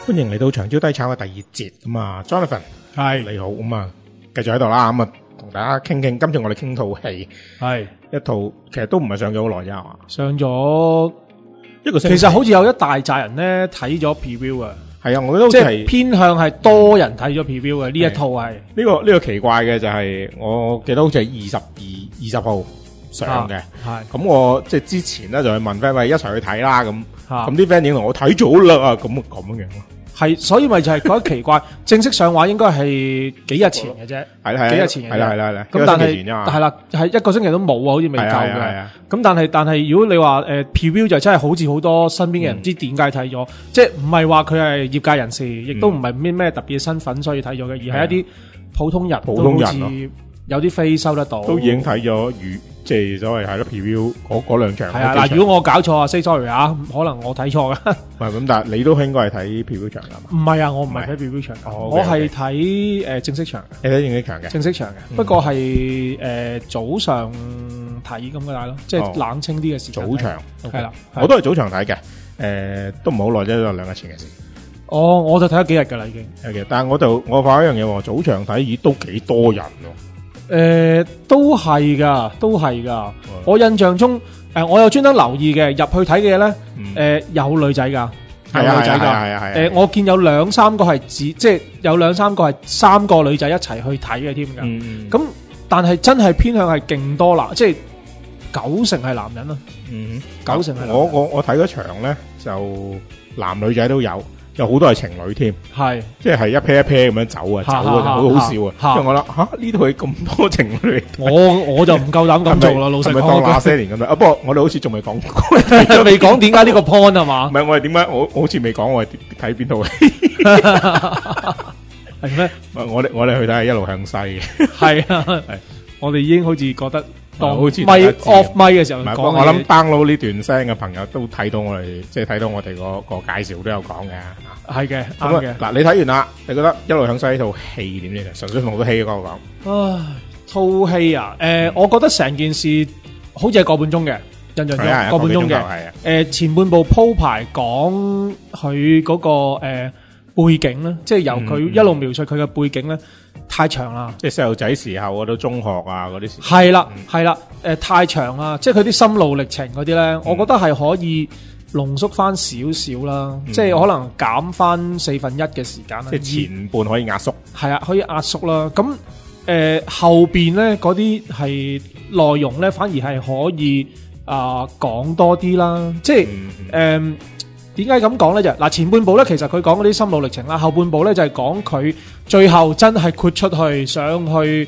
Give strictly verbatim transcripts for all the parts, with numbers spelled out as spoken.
歡迎嚟到長招低炒嘅第二節咁啊 ，Jonathan 係你好咁啊，繼續喺度啦咁啊，同大家傾傾。今次我哋傾套戲， 係一套其實都唔係上咗好耐啫係嘛， 上咗一個星期其實好似有一大扎人咧睇咗 preview 啊， 係啊，我覺得好即係似係偏向係多人睇咗 preview 嘅呢一套係呢個呢個奇怪嘅就係，我記得好似係二十二二十號上嘅， 係咁我即係之前咧就去問 friend 喂一齊去睇啦咁， 嚇咁啲 friend 已經同我睇咗啦啊，咁咁樣樣咯， 係，所以咪就係覺得奇怪。正式上畫應該係幾日前嘅啫， 係啦係啦， 幾日前嘅啫係啦係啦係啦， 咁但係一個星期前啫嘛係啦，係一個星期都冇啊，好似未夠係啊係嘅啊。 咁但係但係如果你話誒 preview 就真係好似好多身邊嘅人唔知點解睇咗，即係唔係話佢係業界人士，亦都唔係咩咩特別嘅身份所以睇咗嘅，而係一啲普通人， 普通人都好似有啲飛收得到， 都已經睇咗預即係所謂係咯 preview 嗰嗰兩場。 係啊，嗱，如果我搞錯啊 ，say sorry 啊，可能我睇錯噶。 唔係咁，但係你都應該係睇 preview 場㗎嘛？ 唔係啊，我唔係睇 preview 場㗎， 哦我 ，OK，OK 係睇誒正式場嘅， 你睇正式場嘅， 正式場嘅。 嗯不過係誒早上睇咁嘅啦咯，即哦係冷清啲嘅時間睇。 早場係啦， 我都係早場睇嘅，誒都唔係好耐啫，都係兩日前嘅事。 哦，我就睇咗幾日㗎啦已經。 係嘅，但係我就我發覺一樣嘢喎，早場睇咦都幾多人喎。 誒都係㗎，都係㗎。我印象中誒，我有專登留意嘅，入去睇嘅咧，誒有女仔㗎，有係啊女仔㗎。 係啊係啊係啊。 誒我見有兩三個係指，即係有兩三個係三個女仔一齊去睇嘅添㗎。 嗯咁但係真係偏向係勁多男，即係九成係男人啦， 嗯， 九成係男人。 我我我睇嗰場咧就男女仔都有，有好多係情侶添， 係即係一 pair 一 pair 咁樣走啊，走啊，好好笑啊。 嚇因為我諗吓呢度係咁多情侶， 我我就唔夠膽咁做啦，老實係咪當那講。 些年咁樣？啊，不過我哋好似仲未講過。 未講點解呢個 point 係唔嘛？ 係我哋點解我我好似未講我係睇邊套戲？ 係咩？ 唔係我哋我哋去睇係一路向西嘅。 係啊，我哋已經好似覺得當好似咪大家知 off 咪嘅時候唔係， 講我諗嘅 download 呢段聲嘅朋友都睇到我哋，即係睇到我哋個個介紹都有講嘅。 係嘅， 咁啱嘅啊，。嗱，你睇完啦，你覺得一路向西呢套戲點呢？純粹同套戲嗰個講， 唉，套戲啊，誒，我覺得成件事好似係個半鐘嘅，印象中係啊個半鐘嘅。 係啊， 誒，前半部鋪排講佢嗰個誒背景咧，即係由佢嗯一路描述佢嘅背景咧，太長啦。 即係細路仔時候嗰啲中學啊嗰啲時， 係啦嗯， 係啦，誒太長啦，即係佢啲心路歷程嗰啲咧，我覺得係可以濃縮翻少少啦， 嗯即係可能減翻四分一嘅時間啦。 即係前半可以壓縮。 係啊，可以壓縮啦。咁誒、呃、後邊咧嗰啲係內容咧，反而係可以啊講、多啲啦。即係嗯誒點解咁講咧？就嗱前半部咧，其實佢講嗰啲心路歷程啦，後半部咧就係講佢最後真係豁出去想去誒誒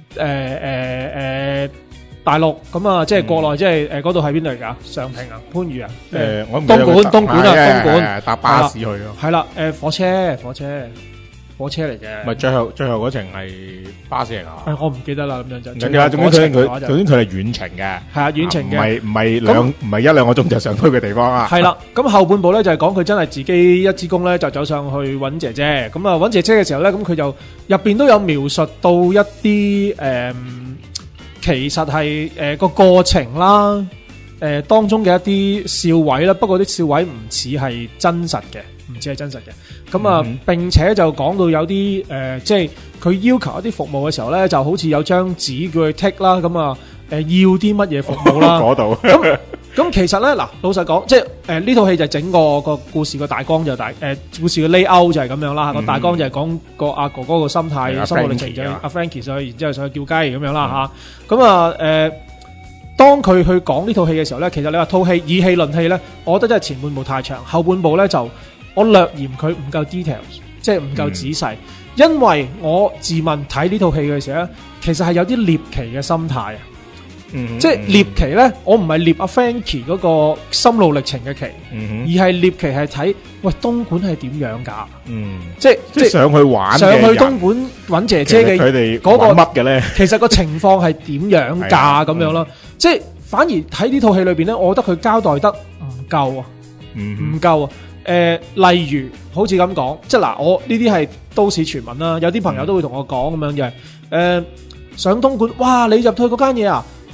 誒大陸咁啊，即係國內，即係誒嗰度係邊度嚟㗎？上平啊，番禺啊？ 誒，我唔記東得莞東莞啊係東莞係係搭巴士去咯。 係啦，誒火車火車火車嚟嘅。 唔係最後最後嗰程係巴士嚟㗎。 誒我唔記得啦，咁樣就唔緊要啊，總之佢最後嗰程嘅話就佢總之佢係遠程嘅， 係啊遠程嘅。 唔係唔係兩唔係一兩個鐘就上到嘅地方啊。 係啦，咁後半部咧就係講佢真係自己一支公咧就走上去揾姐姐，咁啊揾姐姐嘅時候咧，咁佢就入邊都有描述到一啲誒、嗯其實係誒個過程啦，誒、呃、當中嘅一啲笑位啦，不過啲笑位唔似係真實嘅，唔似係真實嘅。咁啊， 嗯並且就講到有啲誒、呃，即係佢要求一啲服務嘅時候咧，就好似有張紙叫佢剔啦，咁啊誒要啲乜嘢服務啦。 嗰度咁咁其實咧，嗱老實講，即係誒呢套戲就整個個故事個大綱就大誒、呃、故事嘅 layout 就係咁樣啦。個、 嗯大綱就係講個阿哥哥個心態、 係阿心路歷程 Frankie 就係啊阿 Frankie 上去，然之後上去叫雞咁樣啦吓。咁啊誒，當佢去講呢套戲嘅時候咧，其實你話套戲以戲論戲咧，我覺得真係前半部太長，後半部咧就我略嫌佢唔夠 details，即係唔夠仔細。 嗯因為我自問睇呢套戲嘅時候咧，其實係有啲獵奇嘅心態啊。 嗯即係獵奇咧，我唔係獵阿 Frankie 嗰個心路歷程嘅奇， 嗯而係獵奇係睇喂東莞係點樣㗎？ 嗯， 即係即係上去玩上去嘅人東莞揾姐姐嘅其實佢哋嗰個玩乜嘅咧？ 其實個情況係點樣係啊㗎？咁樣咯，即係反而喺呢套戲裏邊咧，我覺得佢交代得唔夠啊， 嗯唔夠啊。誒，例如好似咁講，即係嗱，我呢啲係都市傳聞啦，有啲朋友都會同我講咁樣嘅。誒，上東莞，哇！你入去嗰間嘢啊，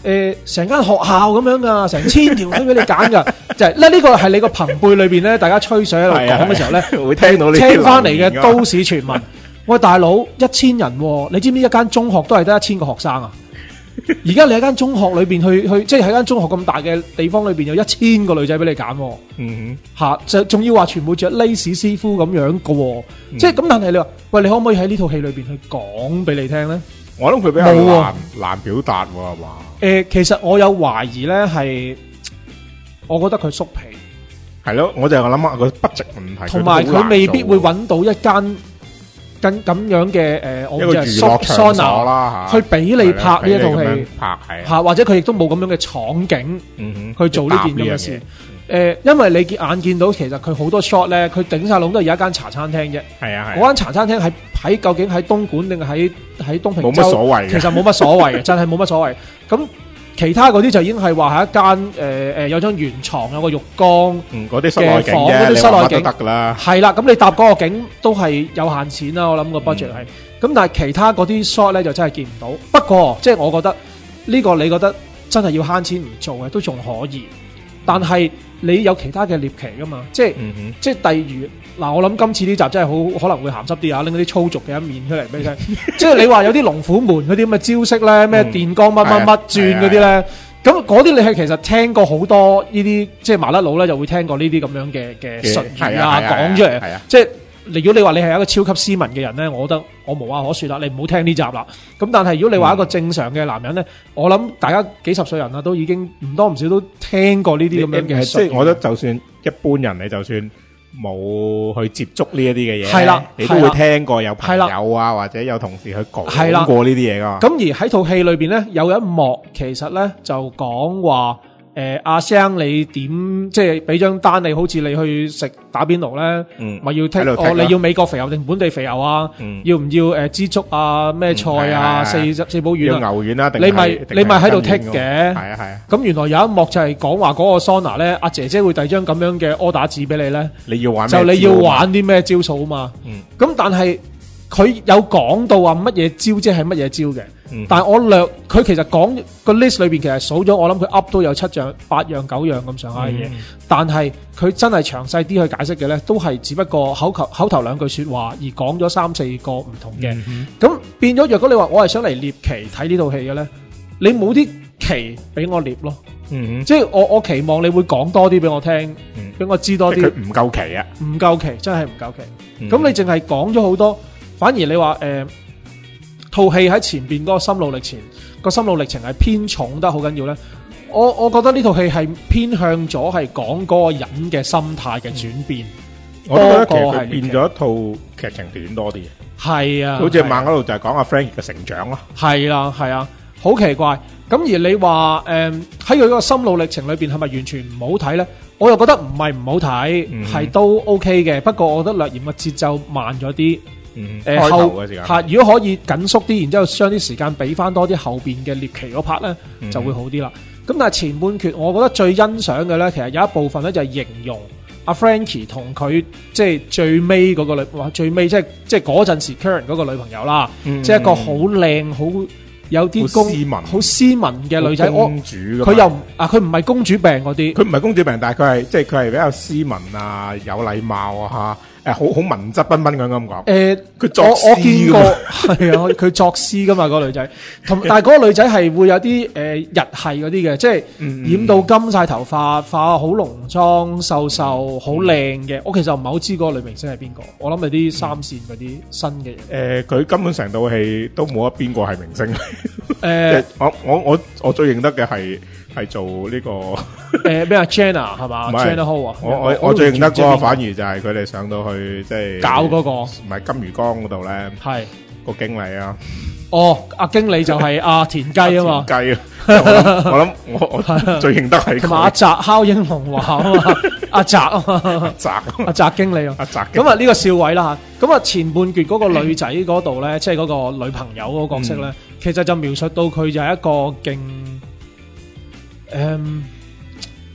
誒成間學校咁樣噶，成千條女俾你揀噶，就係咧呢個係你個朋輩裏邊咧，大家吹水喺度講嘅時候咧， 會聽到呢啲聽翻嚟嘅都市傳聞。喂，大佬一千人喎，你知唔知一間中學都係得一千個學生啊？而家你喺間中學裏邊去去，即係喺間中學咁大嘅地方裏邊有一千個女仔俾你揀喎。 嗯嚇，就仲要話全部着 lace 師傅咁樣嘅喎， 嗯即係咁。但係你話，喂，你可唔可以喺呢套戲裏邊去講俾你聽咧？ 哼，我諗佢比較冇喎難難表達喎，係嘛？ 誒，其實我有懷疑咧，係我覺得佢縮皮， 係咯，我就係諗下個 budget 問題， 同埋佢未必會揾到一間咁咁樣嘅誒，我一個唔知係娛樂場 sauna 所啦嚇， 去俾你拍呢一套戲俾你咁樣拍係啊， 嚇，或者佢亦都冇咁樣嘅場景嗯哼， 去做呢件咁嘅事。誒，因為你見眼見到其實佢好多 shot 咧，佢頂晒籠都係有一間茶餐廳啫。 係啊係啊， 嗰間茶餐廳喺喺究竟喺東莞定係喺喺東平冇乜洲？ 所謂嘅其實冇乜所謂嘅，真係冇乜所謂。咁其他嗰啲就已經係話係一間誒誒有張圓床，有個浴缸， 嗯嗰啲室內景嘅房啫， 嗰啲你話乜都室內景得㗎啦。 係啦。咁你搭嗰個景都係有限錢啦，我諗個 budget 係。咁但係其他嗰啲 shot 咧就真係見唔到。不過即係我覺得呢個你覺得真係要慳錢唔做嘅都仲可以，但係你有其他嘅獵奇噶嘛？即係、 嗯即係例如嗱，我諗今次呢集真係好可能會鹹濕啲啊，拎嗰啲粗俗嘅一面出嚟俾你聽。即係你話有啲龍虎門嗰啲咁嘅招式咧，咩電光乜乜乜轉嗰啲咧，咁嗰啲你係其實聽過好多呢啲，即係麻甩佬咧就會聽過呢啲咁樣嘅嘅術語啊講出嚟， 係啊， 即係。如果你話你係一個超級斯文嘅人咧，我覺得我無話可説啦，你唔好聽呢集啦。咁但係如果你話一個正常嘅男人咧，我諗大家幾十歲人啦，都已經唔多唔少都聽過呢啲咁樣嘅術語。 即係我覺得就算一般人，你就算冇去接觸呢一啲嘅嘢， 係啦你都會聽過有朋係友啊或者有同事去講係啦過呢啲嘢噶嘛。 咁而喺套戲裏邊咧，有一幕其實咧就講話。誒阿生你點即係俾張單你，好似你去食打邊爐咧， 嗯， 咪要剔喺度剔啦哦？你要美國肥牛定本地肥牛啊？ 嗯要唔要誒枝竹啊？咩菜啊？ 嗯係係四四寶丸要啊？ 牛丸啦，定你咪係你咪喺度剔定係嘅。 係啊係啊， 咁原來有一幕就係講話嗰個桑拿咧，阿姐姐會遞張咁樣嘅 order 紙俾你咧， 你要玩咩就你要招啊玩啲咩招數啊嘛。 嗯咁但係佢有講到話乜嘢招即係乜嘢招嘅。 嗯但係我略佢其實講個 list 裏邊其實數咗，我諗佢 up 都有七樣、八樣、九樣咁上下嘅嘢。 嗯但係佢真係詳細啲去解釋嘅咧，都係只不過口頭口頭兩句説話而講咗三四個唔同嘅。 嗯咁、變咗，若果你話我係想嚟獵奇睇呢套戲嘅咧，你冇啲奇俾我獵咯。 嗯即係我我期望你會講多啲俾我聽， 嗯俾我知多即係啲。 佢唔夠奇啊， 唔夠奇，真係唔夠奇。 嗯咁、你淨係講咗好多，反而你話誒套戲喺前邊嗰個心路歷程，個心路歷程係偏重得好緊要咧。我我覺得呢套戲係偏向咗係講嗰個人嘅心態嘅轉變， 我都覺得其實多過係佢變咗一套劇情短多啲嘅， 係啊， 好似係啊猛嗰度就係講阿 Frankie 嘅成長咯。 係啦，係啊，好奇怪。咁而你話誒喺佢嗰個心路歷程裏邊係咪完全唔好睇咧？我又覺得唔係唔好睇， 嗯係、都 OK 嘅。不過我覺得略嫌個節奏慢咗啲。 嗯， 誒開頭後嘅時間嚇，如果可以緊縮啲，然之後將啲時間俾翻多啲後邊嘅獵奇嗰 part 咧， 嗯就會好啲啦。咁但係前半決，我覺得最欣賞嘅咧，其實有一部分咧就係形容阿 Frankie 同佢即係最尾嗰個女，哇最尾即係即係嗰陣時 Karen 嗰個女朋友啦， 嗯即係一個好靚好有啲公好斯文好斯文嘅女仔。我公主㗎嘛佢又唔啊，佢唔係公主病嗰啲。 佢唔係公主病，但係佢係即係佢係比較斯文啊，有禮貌啊嚇，誒好好文質彬彬咁咁講。 誒， 佢作我我詩見過㗎嘛， 係啊，佢作詩噶嘛，嗰個女仔，同但係嗰個女仔係會有啲誒、呃、日系嗰啲嘅，即係嗯染到金晒頭髮，化好濃妝，瘦瘦好靚嘅。我其實唔係好知嗰個女明星係邊個，我諗係啲三線嗰啲新嘅人。 誒佢根本成套戲都冇一邊個係明星。 誒我我我我最認得嘅係係做呢個誒咩啊 Jenna 係嘛唔係 ？Jenna Ho 啊， 我我都我最認得嗰個唔知邊反而就係佢哋上到去即係搞嗰個唔係金魚缸嗰度咧係個經理啊， 哦，阿經理就係阿田雞啊嘛， 雞啊！我諗我諗我我最認得係同埋阿佢澤敲英雄話啊嘛，阿澤啊嘛， 澤阿澤經理啊。 阿澤咁啊呢個笑位啦嚇，咁啊前半段嗰個女仔嗰度咧，即係嗰個女朋友嗰個角色咧，其實就描述到佢就係一個勁誒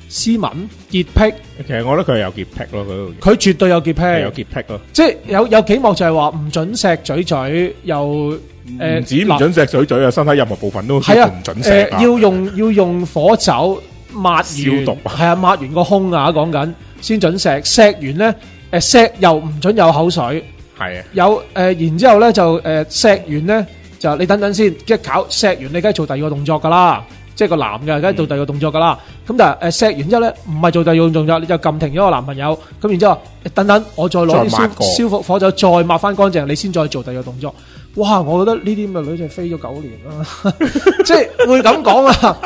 斯文、潔癖。 其實我覺得佢係有潔癖咯，佢佢絕對有潔癖， 有潔癖咯。 即係有有幾幕就係話唔准錫嘴嘴，又誒唔止唔准錫嘴嘴啊，身體任何部分都係啊唔准錫啊。 誒要用要用火酒抹完， 消毒啊係啊，抹完個胸啊，講緊先准錫，錫完咧誒錫又唔准有口水， 係啊， 有誒、呃、然之後咧就誒錫完咧就你等等先，即係搞錫完你梗係做第二個動作㗎啦。即係個男嘅，梗係做第二個動作㗎啦。咁、嗯、但係誒錫完之後咧，唔係做第二個動作，你就撳停咗個男朋友。咁然之後，等等，我再攞啲消消火火酒再抹翻乾淨，你先再做第二個動作。哇！我覺得呢啲咁嘅女仔飛咗九年啦，即係會咁講啊！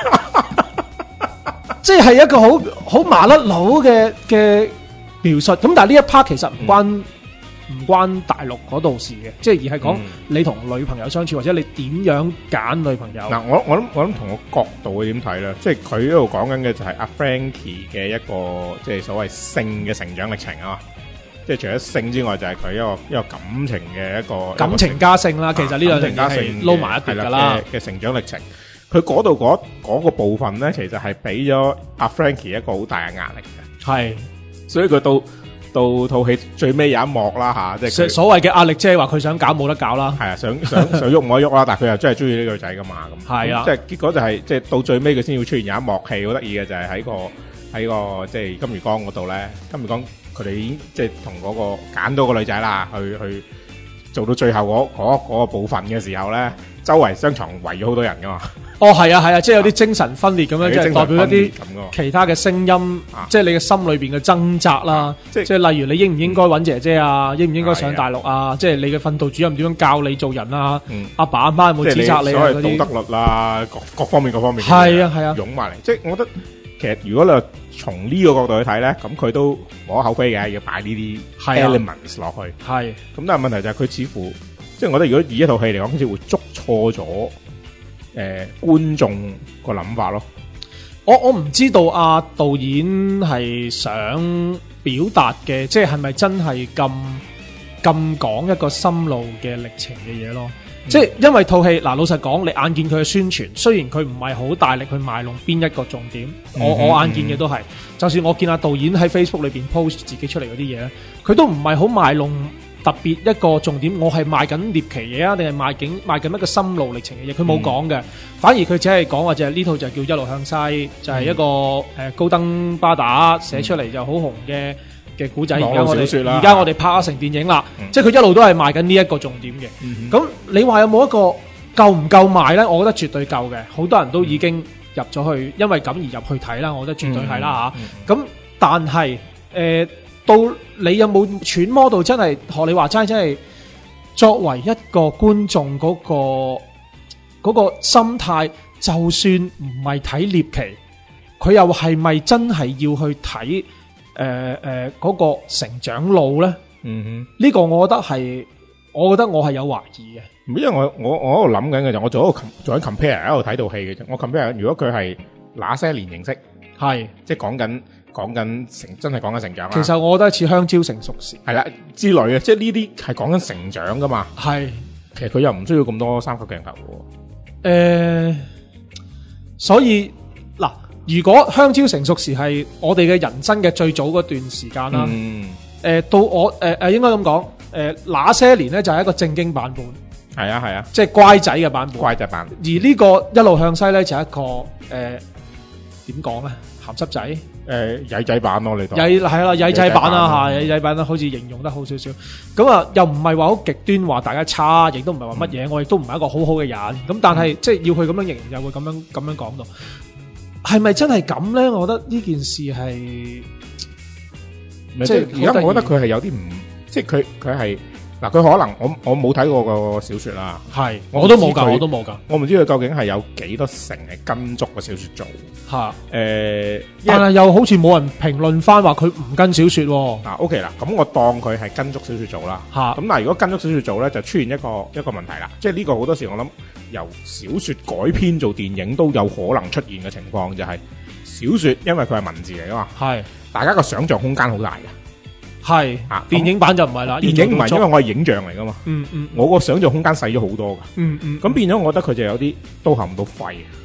即係一個好好麻甩佬嘅嘅描述。咁但係呢一 part 其實唔關。嗯唔關大陸嗰度事嘅，即係而係講你同女朋友相處，或者你點樣揀女朋友。 嗱、嗯，我我諗我諗同個角度會點睇咧？即係佢呢度講緊嘅就係阿 Frankie 嘅一個即係所謂性嘅成長歷程啊嘛。即係除咗性之外，就係佢一個一個感情嘅一個感情加性啦。其實呢兩樣嘢係撈埋一碟㗎啦嘅成長歷程。佢嗰度嗰嗰個部分咧，其實係俾咗阿 Frankie 一個好大嘅壓力嘅。 係， 所以佢到。到套戲最尾有一幕啦吓，即係所謂嘅壓力，即係話佢想搞冇得搞啦。 係啊，想想想喐唔可以喐啦，但係佢又真係中意呢個女仔噶嘛咁。係啊，即係結果就係即係到最尾佢先會出現有一幕戲好得意嘅，就係喺個喺個即係金魚缸嗰度咧，金魚缸佢哋已經即係同嗰個揀到個女仔啦，去去做到最後嗰嗰嗰個部分嘅時候咧，周圍商場圍咗好多人噶嘛。 哦，係啊，係啊，即係有啲精神分裂咁樣，即係代表一啲其他嘅聲音， 啊、 即係你嘅心裏邊嘅掙扎啦。啊、即係例如你應唔應該揾姐姐啊？嗯、應唔應該上大陸啊？即係你嘅訓導主任點樣教你做人啊？阿、嗯、爸阿媽有冇指責你啊？ 所謂道德律啊，各各方面各方面係啊係啊， 湧埋嚟。即係我覺得其實如果你話從呢個角度去睇咧，咁佢都無可厚非嘅，要擺呢啲 elements 落去。係。咁但係問題就係佢似乎，即係我覺得如果以一套戲嚟講，好似會捉錯咗。誒、呃，觀眾個諗法咯， 我我唔知道阿、啊、導演係想表達嘅，即係係咪真係咁咁講一個心路嘅歷程嘅嘢咯？嗯、即係因為套戲嗱，老實講，你眼見佢嘅宣傳，雖然佢唔係好大力去賣弄邊一個重點，嗯、我我眼見嘅都係，就算我見阿導演喺 Facebook 裏邊 post 自己出嚟嗰啲嘢咧，佢都唔係好賣弄。特別一個重點，我係賣緊獵奇嘢啊，定係賣緊賣緊一個心路歷程嘅嘢？佢冇講嘅，反而佢只係講話就係呢套就叫一路向西，就係、是、一個誒、呃、高登巴打寫出嚟就好紅嘅嘅古仔。而家我哋而家我哋拍咗成電影啦，嗯、即係佢一路都係賣緊呢一個重點嘅。咁、嗯、你話有冇一個夠唔夠賣呢？我覺得絕對夠嘅，好多人都已經入咗去，因為咁而入去睇啦。我覺得絕對係啦嚇。咁、嗯嗯、但係誒。呃到你有冇揣摩到真係學你話齋，真係作為一個觀眾嗰個嗰個心態，就算唔係睇獵奇，佢又係咪真係要去睇誒誒嗰個成長路咧？嗯哼，呢個我覺得係，我覺得我係有懷疑嘅。 因為我我我喺度諗緊嘅就，我做一個做緊 compare 喺度睇套戲嘅啫。我 compare 如果佢係那些年認識，係即係講緊。講緊成真係講緊成長啦， 其實我覺得似香蕉成熟時係啦之類嘅，即係呢啲係講緊成長噶嘛。係，其實佢又唔需要咁多三級鏡頭嘅。誒、 呃，所以嗱，如果香蕉成熟時係我哋嘅人生嘅最早嗰段時間啦，誒、嗯呃，到我誒誒、呃，應該咁講，誒、呃，那些年咧就係一個正經版本，係啊係啊，即係乖仔嘅版本，乖仔版本。而呢個一路向西咧就係一個誒，點講咧？鹹濕仔，誒、呃、曳仔版咯，你當曳係啦，曳仔版啦嚇，曳仔版啦，好似形容得好少少。咁啊，又唔係話好極端，話大家差，亦都唔係話乜嘢，我亦都唔係一個好好嘅人。咁但係、嗯、即係要佢咁樣形容，又會咁樣咁樣講到，係咪真係咁咧？我覺得呢件事係即係而家，我覺得佢係有啲唔，即係佢佢係。嗱，佢可能我我冇睇過個小說啦，係我都冇噶，我都冇噶，我唔知佢究竟係有幾多成係跟足個小說做吓，誒、呃，但係又好似冇人評論翻話佢唔跟小說。嗱 ，OK 啦，咁我當佢係跟足小說做啦，吓，咁嗱，如果跟足小說做咧，就出現一個一個問題啦，即係呢個好多時我諗由小說改編做電影都有可能出現嘅情況，就係小說因為佢係文字嚟噶嘛，係，大家個想象空間好大嘅。係啊，電影版就唔係啦，電影唔係因為我係影像嚟噶嘛，嗯嗯，我個想象空間細咗好多噶，嗯嗯，咁變咗我覺得佢就有啲都合唔到肺，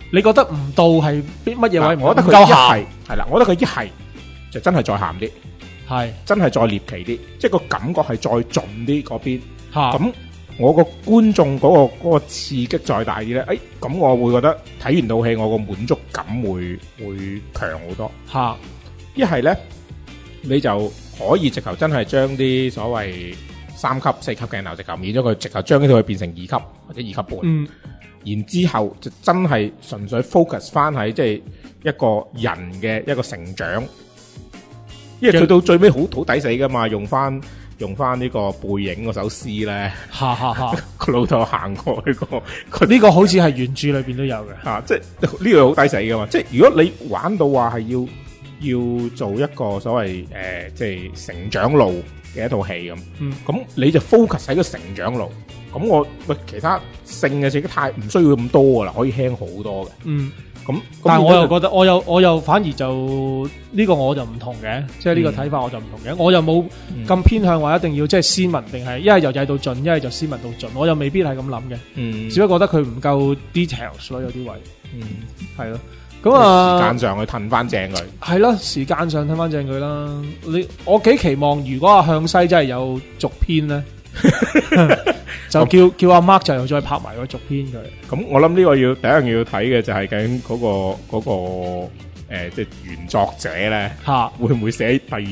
你覺得唔到係邊乜嘢位？ 我覺得佢一係係啦，我覺得佢一係就真係再鹹啲，係真係再獵奇啲，即係個感覺係再重啲嗰邊。咁我個觀眾嗰個嗰個刺激再大啲咧，誒咁我會覺得睇完套戲我個滿足感會會強好多。嚇！一係咧你就可以直頭真係將啲所謂三級、四級鏡頭直頭免咗佢，直頭將呢套戲變成二級或者二級半。嗯。然之後就真係純粹 focus 翻喺即係一個人嘅一個成長，因為佢到最尾好好抵死噶嘛，用翻用翻呢個背影嗰首詩咧，哈哈哈，個老豆行過呢個， 呢個好似係原著裏邊都有嘅， 吓、啊，即係呢個好抵死噶嘛，即係如果你玩到話係要要做一個所謂誒、呃、即係成長路嘅一套戲咁，咁、嗯、你就 focus 喺個成長路。咁我喂其他性嘅自己太唔需要咁多噶啦，可以輕好多嘅。嗯，咁但係我又覺得，我又我又反而就呢、呢個我就唔同嘅，即係呢個睇法我就唔同嘅。我又冇咁偏向話一定要即係斯文，定係一係就曳到盡，一係就斯文到盡。我又未必係咁諗嘅。嗯，只不過覺得佢唔夠 details 咯，有啲位。嗯，係咯。咁啊， 時間上去褪翻正佢。 係咯，時間上褪翻正佢啦。你我幾期望，如果阿向西真係有續編咧。就叫叫阿 Mark 就又再拍埋個續篇佢。 咁我諗呢個要第一樣要睇嘅就係究竟嗰個嗰個誒即係原作者咧，吓會唔會寫第二集？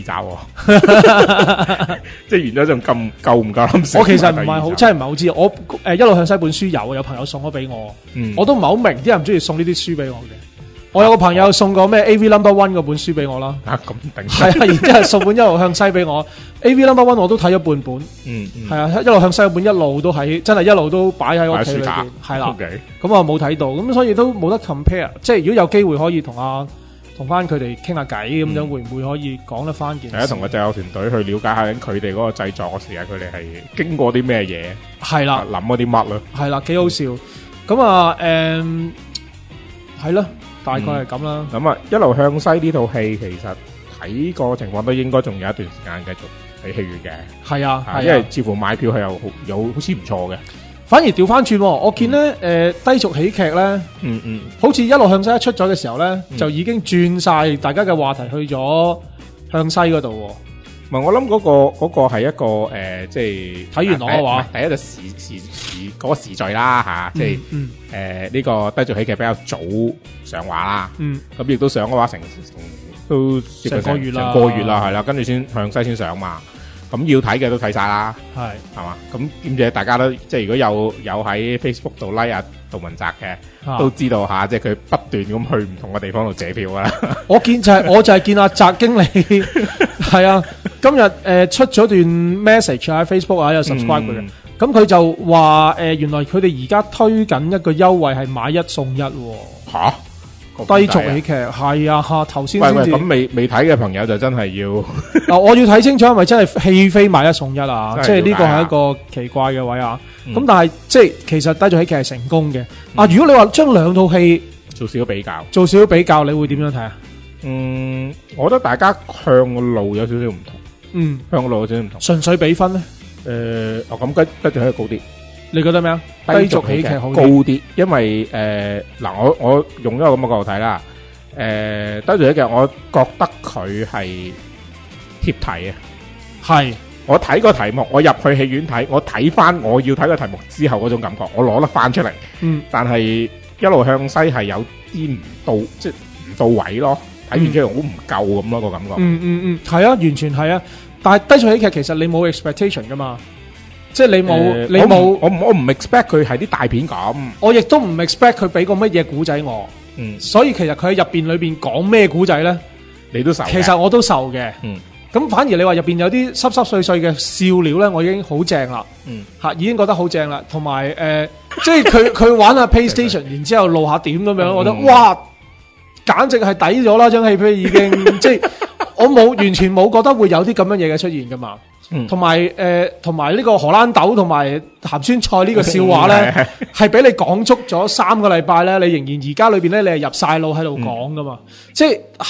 即係原咗仲咁夠唔夠膽寫？ 我其實唔係好真係唔係好知。我誒一路向西本書有，有朋友送咗俾我，我都唔係好明啲人唔中意送呢啲書俾我嘅。我有個朋友送個咩 A V Number One 嗰本書俾我啦， 啊咁頂係啊，然之後送本一路向西俾我 A V Number One 我都睇咗半本，嗯，係啊，一路向西嗰本一路都喺，真係一路都擺喺屋企裏邊，係啦，咁啊冇睇到，咁所以都冇得 compare， 即係如果有機會可以同阿同翻佢哋傾下偈咁樣，會唔會可以講得翻件事？係啊， 同個製作團隊去了解下緊佢哋嗰個製作嘅時間，佢哋係經過啲咩嘢？ 係啦， 諗嗰啲乜咯？ 係啦，幾好笑，咁啊，誒，係咯。大概係咁啦。咁、 嗯、啊，一路向西呢套戲其實睇個情況都應該仲有一段時間繼續喺戲院嘅。係啊，係因為似乎買票係有有好似唔錯嘅。 反而調翻轉，我見咧誒、嗯呃、低俗喜劇咧，嗯嗯，好似一路向西一出咗嘅時候咧、嗯，就已經轉晒大家嘅話題去咗向西嗰度。 唔係，我諗嗰、嗰個嗰、嗰個係一個誒、呃，即係睇完我嘅話， 第一就時時時嗰、嗰個時序啦吓、啊嗯，即係誒呢個低俗喜劇比較早上畫啦，嗯，咁亦都上嘅話成成都成個月啦， 成個月啦係啦，跟住先向西先上嘛，咁要睇嘅都睇晒啦，係係嘛，咁兼且大家都即係如果有有喺 Facebook 度 like 啊杜汶澤嘅、啊，都知道下，即係佢不斷咁去唔同嘅地方度借票啦。 我見就係、是、我就係見阿澤經理係啊。今日誒、呃、出咗段 message 喺 Facebook 啊，有 subscribe 佢嘅，咁、嗯、佢就話誒、呃、原來佢哋而家推緊一個優惠係買一送一喎。吓？低俗喜劇係啊吓，頭先先至。 咁未未睇嘅朋友就真係要嗱，我要睇清楚係咪真係戲飛買一送一啊？即係呢個係一個奇怪嘅位啊。咁、嗯、但係即係其實低俗喜劇係成功嘅、嗯。啊，如果你話將兩套戲做少少比較， 做少少比較，你會點樣睇啊？ 嗯，我覺得大家向嘅路有少少唔同。嗯，向嘅路有少少唔同。 純粹比分咧？誒、 呃，哦咁低低俗喜劇高啲。 你覺得咩啊？低俗喜劇好高啲，因為誒嗱、呃，我我用一個咁嘅角度睇啦。誒、呃，低俗喜劇，我覺得佢係貼題啊。係，我睇個題目，我入去戲院睇，我睇翻我要睇個題目之後嗰種感覺，我攞得翻出嚟。嗯，但係一路向西係有啲唔到，即係唔到位咯。睇完之後好唔夠咁咯個感覺。 嗯嗯嗯，係啊，完全係啊。但係低俗喜劇其實你冇 expectation 噶嘛。即係你冇、呃，你冇， 我我唔 expect 佢係啲大片咁， 我亦都唔 expect 佢俾個乜嘢古仔我，嗯，所以其實佢喺入邊裏邊講咩古仔咧， 你都受， 其實我都受嘅，嗯，咁反而你話入邊有啲濕濕碎碎嘅笑料咧，我已經好正啦，嗯，吓已經覺得好正啦，同埋誒，即係佢佢玩下 PlayStation，然之後露下點咁樣、嗯，我覺得哇，簡直係抵咗啦張戲票已經，即係我冇完全冇覺得會有啲咁樣嘢嘅出現噶嘛。同埋誒，同埋呢個荷蘭豆同埋鹹酸菜呢個笑話咧，係俾你講足咗三個禮拜咧，你仍然而家裏邊咧，你係入晒腦喺度講噶嘛？嗯、即係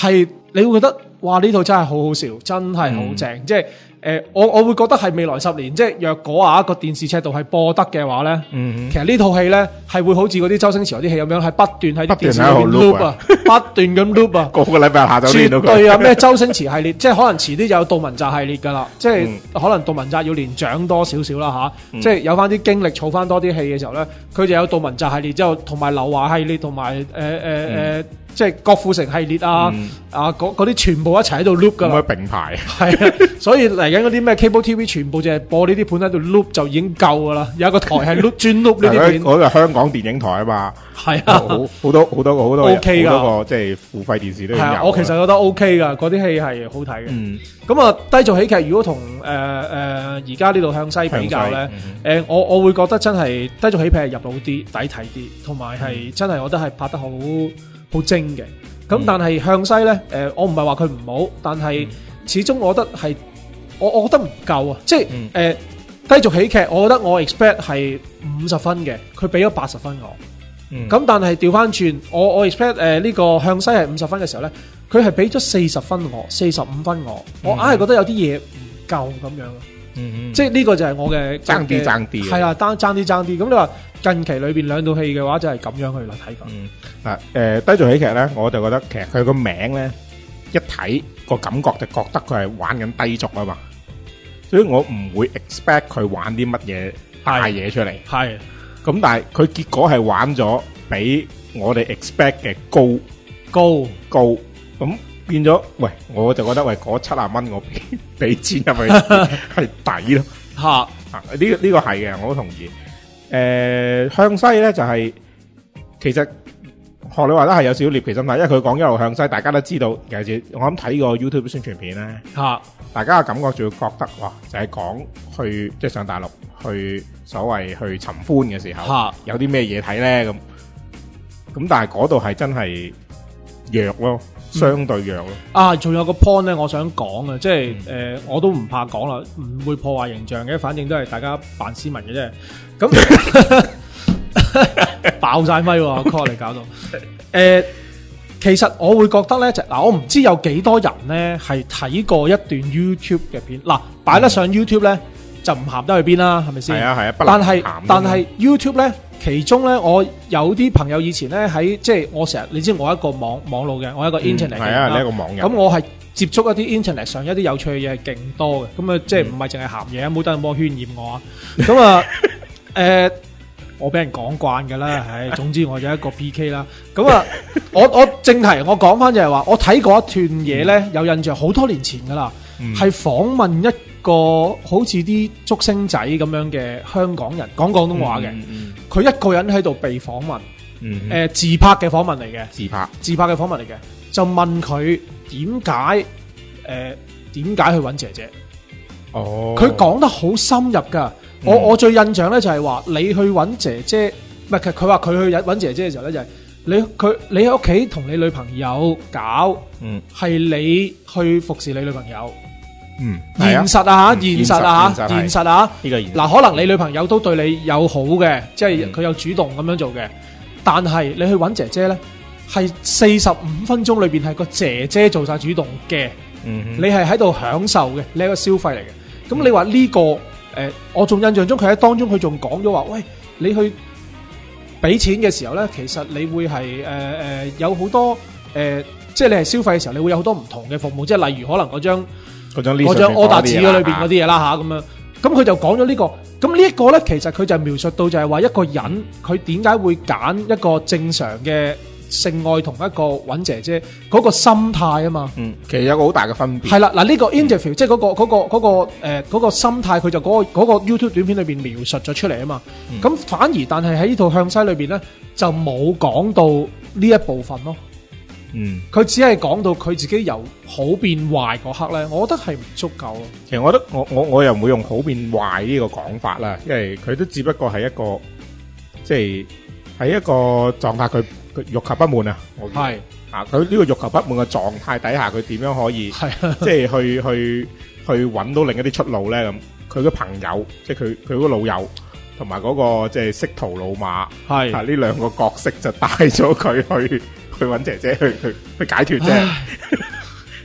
你會覺得哇呢套真係好好笑，真係好正，嗯、即係。誒、呃，我我會覺得係未來十年，即係若果啊個電視尺度係播得嘅話咧，嗯、其實呢套戲咧係會好似嗰啲周星馳嗰啲戲咁樣，係不斷喺電視裏邊 loop 啊，不斷咁 loop 啊， 個個禮拜下晝見到佢。 絕對啊，咩周星馳系列，即係可能遲啲就有杜汶澤系列噶啦，即係、嗯、可能杜汶澤要年長多少少啦吓，嗯、即係有翻啲經歷，儲翻多啲戲嘅時候咧，佢就有杜汶澤系列之後，同埋劉華系列，同埋誒誒誒。即係郭富城系列啊，嗯、啊嗰啲全部一齊喺度 loop 噶啦， 咁樣並排係啊，所以嚟緊嗰啲咩 Cable T V 全部就係播呢啲盤喺度 loop 就已經夠噶啦，有一個台係 loop 專 loop 呢啲片。 嗰個香港電影台啊嘛，係啊，好好多好多好多 OK 噶， 好多個即係付費電視都有。係啊， 我其實覺得 OK 噶，嗰啲戲係好睇嘅。嗯，咁啊低俗喜劇如果同誒誒而家呢度向西比較咧，誒、嗯呃、我我會覺得真係低俗喜劇係入腦啲、抵睇啲，同埋係真係我覺得係拍得好好精嘅。咁但係向西咧，誒、呃，我唔係話佢唔好，但係始終我覺得係，我我覺得唔夠啊！即係誒、嗯呃、低俗喜劇，我覺得我 expect 係五十分嘅，佢俾咗八十分我。咁、嗯、但係調翻轉，我我 expect 誒、呃、呢、這個向西係五十分嘅時候咧，佢係俾咗四十分我，四十五分我，我硬係覺得有啲嘢唔夠咁樣。嗯嗯，即係呢個就係我嘅爭啲爭啲， 係啦，爭爭啲爭啲。咁你話近期裏邊兩套戲嘅話，就係咁樣去嚟睇法。 嗯，嗱、呃，誒低俗喜劇咧，我就覺得其實佢個名咧一睇個感覺就覺得佢係玩緊低俗啊嘛，所以我唔會 expect 佢玩啲乜嘢大嘢出嚟。係，咁但係佢結果係玩咗比我哋 expect 嘅高高高咁。變咗，喂，我就覺得喂，嗰七啊蚊我俾俾錢入去係抵咯，吓啊呢呢個係嘅，我都同意。誒，向西咧就係其實學你話得係有少少獵奇心態，因為佢講一路向西，大家都知道，尤其是我諗睇過 YouTube 宣傳片咧，吓大家嘅感覺就會覺得哇，就係講去即係上大陸去所謂去尋歡嘅時候，有啲咩嘢睇咧咁，咁但係嗰度係真係弱咯。相對弱咯、嗯。啊，仲有個 point 咧，我想講啊，即係誒、嗯呃，我都唔怕講啦，唔會破壞形象嘅，反正都係大家扮斯文嘅啫。咁爆晒咪喎 call 嚟搞到。誒、呃，其實我會覺得咧，就嗱，我唔知有幾多人咧係睇過一段 YouTube 嘅片，嗱，擺得上 YouTube 咧、嗯、就唔鹹得去邊啦，係咪先？係啊係啊，不但係但係 YouTube 咧。其中咧，我有啲朋友以前咧喺即係我成日，你知我一個網網路嘅，我一個 internet 嘅，係啊，你一個網人。咁我係接觸一啲 internet 上一啲有趣嘅嘢係勁多嘅，咁啊即係唔係淨係鹹嘢，冇得咁多渲染我啊。咁啊誒，我俾人講慣㗎啦，唉，總之我就一個 P K 啦。咁啊，我我正題我講翻就係話，我睇過一段嘢咧，有印象好多年前㗎啦，係訪問一個好似啲竹升仔咁樣嘅香港人講廣東話嘅，佢、嗯、一個人喺度被訪問，誒、嗯呃、自拍嘅訪問嚟嘅，自拍自拍嘅訪問嚟嘅，就問佢點解誒點解去揾姐姐？哦，佢講得好深入噶，嗯、我我最印象咧就係話你去揾姐姐，唔係佢話佢去揾姐姐嘅時候咧就係、是、你佢你喺屋企同你女朋友搞，嗯，係你去服侍你女朋友。嗯，現實啊吓，現實啊吓，現實啊，呢個現實。嗱，可能你女朋友都對你有好嘅，即係佢有主動咁樣做嘅。但係你去揾姐姐咧，係四十五分鐘裏邊係個姐姐做晒主動嘅。嗯，你係喺度享受嘅，你係個消費嚟嘅。咁你話呢個誒，我仲印象中佢喺當中佢仲講咗話，喂，你去俾錢嘅時候咧，其實你會係誒誒有好多誒，即係你係消費嘅時候，你會有好多唔同嘅服務，即係例如可能嗰張。嗰張 order 紙嗰裏邊嗰啲嘢啦吓，咁樣，咁佢就講咗呢個，咁呢一個咧，其實佢就描述到就係話一個人佢點解會揀一個正常嘅性愛同一個揾姐姐嗰個心態啊嘛。嗯，其實有個好大嘅分別。係啦，嗱呢個 interview 即係嗰個嗰個嗰個誒嗰個心態，佢就嗰個嗰個 YouTube 短片裏邊描述咗出嚟啊嘛。咁反而但係喺呢套向西裏邊咧，就冇講到呢一部分咯。嗯，佢只係講到佢自己由好變壞嗰刻咧，我覺得係唔足夠咯。其實我覺得我我我又唔會用好變壞呢個講法啦，因為佢都只不過係一個即係喺一個狀態，佢佢欲求不滿啊。係啊，佢呢個欲求不滿嘅狀態底下，佢點樣可以即係去去去揾到另一啲出路咧？咁佢嘅朋友，即係佢佢嗰個老友，同埋嗰個即係識途老馬，係啊呢兩個角色就帶咗佢去。去揾姐姐去去去解脫啫，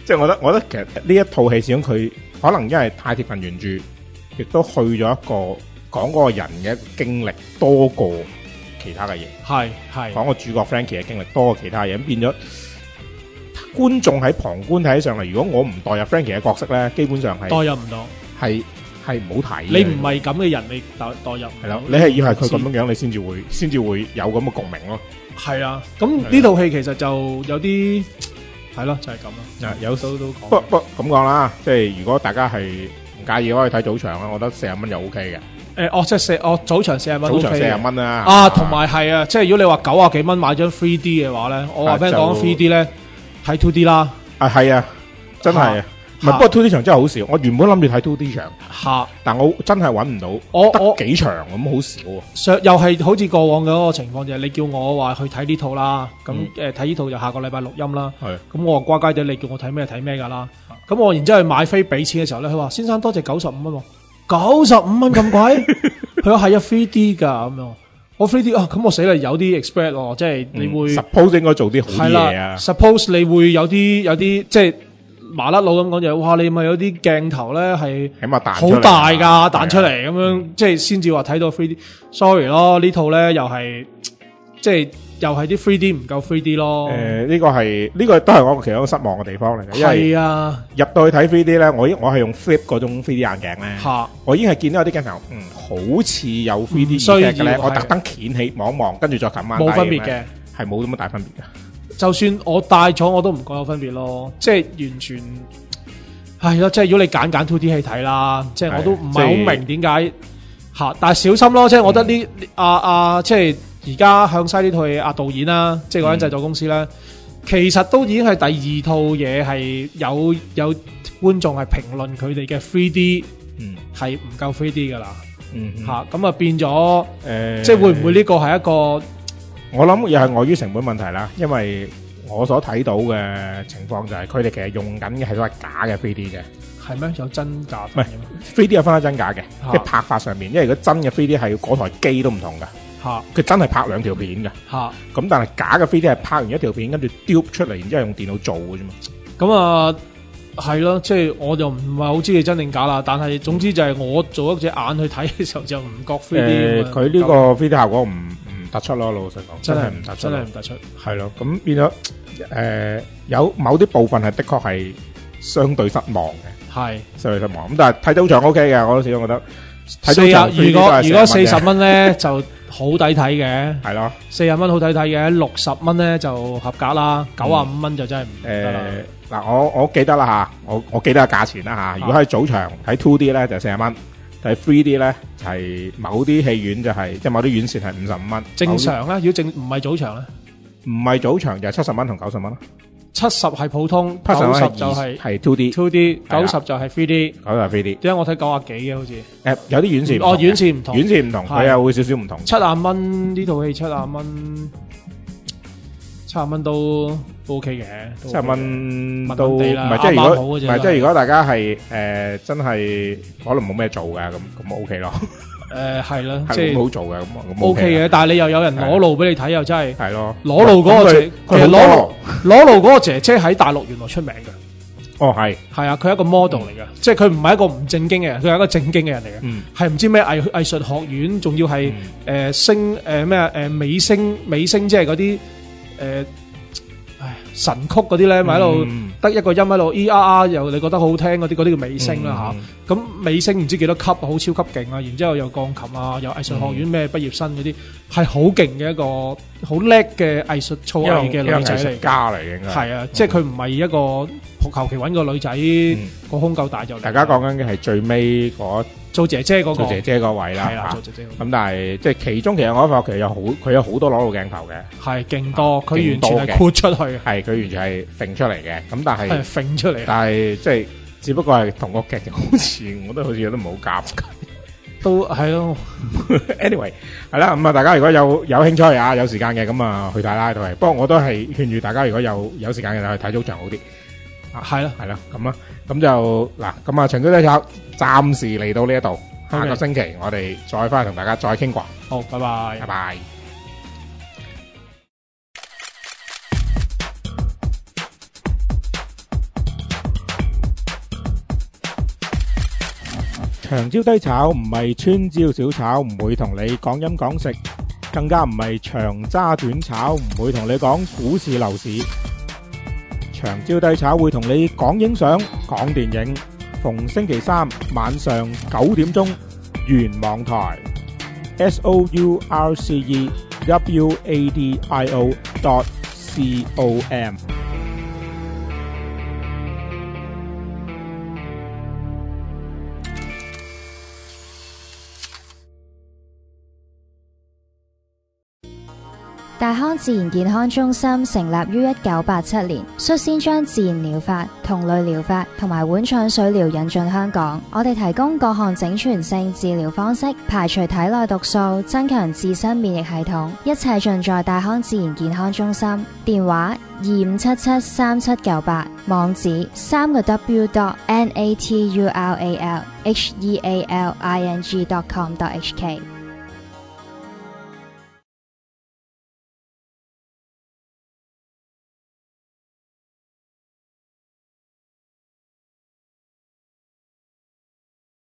即係我覺得，我覺得其實呢一套戲始終佢可能因為太貼近原著，亦都去咗一個講嗰個人嘅經歷多過其他嘅嘢。 係係講個主角 Frankie 嘅經歷多過其他嘢，咁變咗觀眾喺旁觀睇起上嚟，如果我唔代入 Frankie 嘅角色咧，基本上係代入唔到， 係係唔好睇。 你唔係咁嘅人，你代代入係咯，你係要係佢咁樣樣，你先至會先至會有咁嘅共鳴咯。 係啊，咁呢套戲其實就有啲係咯，就係咁咯。 啊，有都都講。 不不咁講啦，即係如果大家係唔介意可以睇早場啦，我覺得四十蚊又 O K 嘅。 誒，哦，即係四，哦，早場四十蚊， 早場四十蚊啦。 啊，同埋係啊，即係如果你話九啊幾蚊買張 three D 嘅話咧，我話俾你講 three D 咧睇 two D 啦。 啊，係啊，真係啊。唔係，不過 two D 場真係好少。我原本諗住睇 two D 場， 嚇， 但我真係揾唔到， 我我幾場咁好少喎。 上又係好似過往嘅嗰個情況，就係你叫我話去睇呢套啦，咁誒睇呢套就下個禮拜錄音啦。係，咁我話乖乖哋，你叫我睇咩睇咩㗎啦。咁我然之後去買飛俾錢嘅時候咧，佢話先生多謝九十五蚊喎，九十五蚊咁貴。佢話係啊 three D 㗎咁樣，我 three D 啊，咁我死啦，有啲 expect 喎，即係你會 suppose 應該做啲好嘢啊。 suppose 你會有啲有啲即係。麻甩佬咁講就，哇！你咪有啲鏡頭咧係起碼彈好大㗎，彈出嚟咁樣，即係先至話睇到 three D。sorry 咯，呢套咧又係即係又係啲 three D 唔夠 three D 咯。 誒，呢個係呢個都係我其中一個失望嘅地方嚟嘅。 係啊， 入到去睇 three D 咧，我我係用 flip 嗰種 three D 眼鏡咧， 嚇，我已經係見到有啲鏡頭，嗯，好似有 three D 嘅咧，我特登掀起望一望，跟住再撳翻低。冇分別嘅，係冇咁乜大分別嘅。就算我戴咗我都唔覺有分別咯，即係完全係咯，即係如果你揀揀 two D 戲睇啦，即係我都唔係好明點解嚇，但係小心咯，即係我覺得呢阿阿即係而家向西呢套戲阿導演啦，即係嗰間製作公司咧，其實都已經係第二套嘢係有有觀眾係評論佢哋嘅 three D 係唔夠 three D 噶啦，嚇咁啊變咗誒，即係會唔會呢個係一個？ 我諗又係礙於成本問題啦，因為我所睇到嘅情況就係佢哋其實用緊嘅係所謂假嘅 three D 嘅。係咩？有真假？唔係 three D 有分得真假嘅，即係拍法上面。因為如果真嘅 three D 係嗰台機都唔同噶，佢真係拍兩條片噶。咁但係假嘅 three D 係拍完一條片，跟住丟出嚟，然之後用電腦做嘅啫嘛。咁啊，係咯，即係我就唔係好知佢真定假啦。但係總之就係我做一隻眼去睇嘅時候就唔覺 three D。誒，佢呢個 three D 效果唔突出咯，老實講，真係唔突出，真係唔突出，係咯，咁變咗誒，有某啲部分係的確係相對失望嘅，係相對失望。咁但係睇早場 O K 嘅，我都始終覺得睇早場如果如果四十蚊咧就好抵睇嘅，係咯，四十蚊好抵睇嘅，六十蚊咧就合格啦，九啊五蚊就真係唔得啦。誒嗱，我我記得啦嚇，我我記得個價錢啦嚇。如果喺早場睇 two D 咧就四十蚊。但係 three D 咧，係某啲戲院就係即係某啲院線係五十五蚊。正常咧，如果正唔係早場咧，唔係早場就係七十蚊同九十蚊咯。七十係普通，九十就係係 two D，two D 九十就係 three D，九十係 three D。點解我睇九啊幾嘅好似？誒有啲院線哦，院線唔同，院線唔同，佢又會少少唔同。七啊蚊呢套戲七啊蚊。七十蚊都 OK 嘅，七十蚊都唔係即係如果唔係即係如果大家係誒真係可能冇咩做嘅咁咁 OK 咯。誒係啦，即係好做嘅咁咁 OK 嘅，但係你又有人裸露俾你睇，又真係係咯。裸露嗰個姐，其實裸露裸露嗰個姐姐喺大陸原來出名嘅。哦係係啊，佢係一個 model 嚟嘅，即係佢唔係一個唔正經嘅人，佢係一個正經嘅人嚟嘅，係唔知咩藝藝術學院，仲要係誒聲誒咩誒美聲美聲，即係嗰啲。誒，唉，神曲嗰啲咧，咪喺度得一個音喺度 E R R，又你覺得好好聽嗰啲，嗰啲叫美聲啦吓。咁美聲唔知幾多級，好超級勁啊！然之後又鋼琴啊，又藝術學院咩畢業生嗰啲，係好勁嘅一個好叻嘅藝術操藝嘅女仔嚟，家嚟嘅。係啊，即係佢唔係一個求其搵個女仔個胸夠大就。大家講緊嘅係最尾嗰。做姐姐嗰個，做姐姐嗰位啦，係啦，做姐姐。咁但係即係其中其實我發覺其實有好佢有好多裸露鏡頭嘅，係勁多，佢完全係豁出去，係佢完全係揈出嚟嘅。咁但係係揈出嚟，但係即係只不過係同個劇好似，我覺得好似有啲唔好夾，都係咯。Anyway，係啦，咁啊，大家如果有有興趣啊，有時間嘅咁啊，去睇啦，都係。不過我都係勸喻大家，如果有有時間嘅就去睇早場好啲。係啦，係啦，咁啊，咁就嗱，咁啊，長居低炒暫時嚟到呢一度，下個星期我哋再翻嚟同大家再傾過。好，拜拜，拜拜。 長招低炒唔係川招小炒，唔會同你講飲講食，更加唔係長揸短炒，唔會同你講股市樓市。長招低炒會同你講影相、講電影，逢星期三晚上九點鐘，原網台 S O U R C E W A D I O dot C O M。 大康自然健康中心成立於一九八七年，率先將自然療法、同類療法同埋碗腸水療引進香港。我哋提供各項整全性治療方式，排除體內毒素，增強自身免疫系統，一切盡在大康自然健康中心。電話二五七七三七九八，網址三個 W dot N A T U R A L H E A L I N G dot com dot H K。